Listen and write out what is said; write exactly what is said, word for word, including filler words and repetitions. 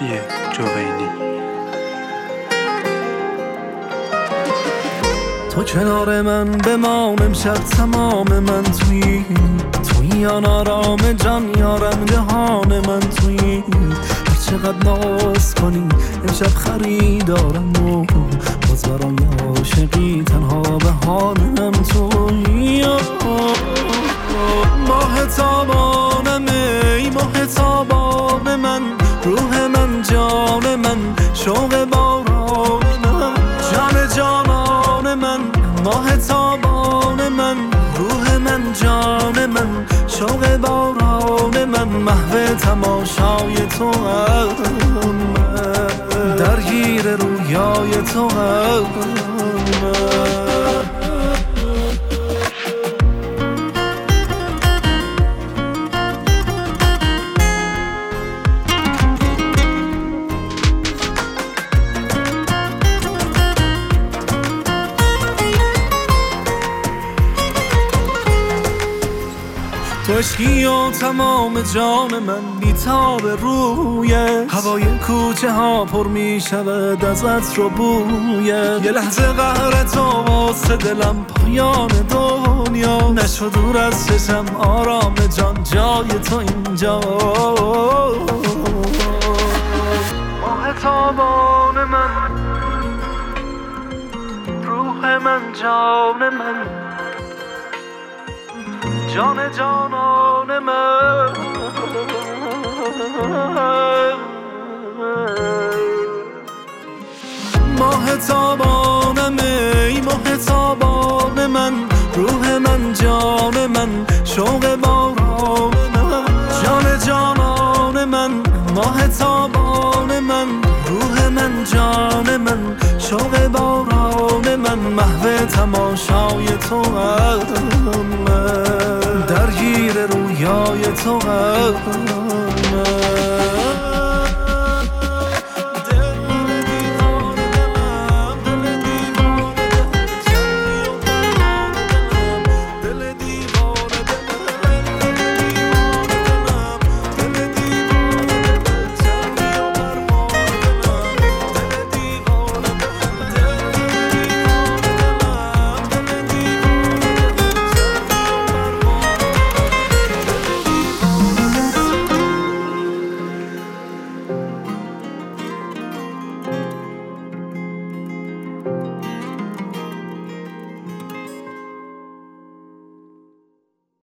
مهدی جوینی. تو کنار من بمان امشب تمام من تویی، تویی آن آرام جان یارم جهان من تویی. هر چقدر ناز کنی امشب خریدارم و باز برای عاشقی تنها بهانم تویی. ماه تابانم ای ماه تابان من، روح من جان من شوق باران من، جان جانان من ماه تابان من، روح من جان من شوق باران من، محو تماشای تو هم من، درگیر رویای تو هم من. تو عشقی و تمام جان من بیتاب روی هوای کوچه ها پر می شود از عطر و بوی. یه لحظه قهر تو واسه دلم پایان دنیا، نشو دور از چشم آرام جان جای تو اینجا. ماه تابان من، روح من جان من، جان جانان من. ماه تابانم ای ماه تابان من، روح من جان من شوق باران من، جان جانان من ماه تابان من، روح من جان من شوق باران من، محو تماشای تو هم من، درگیر رویای تو هم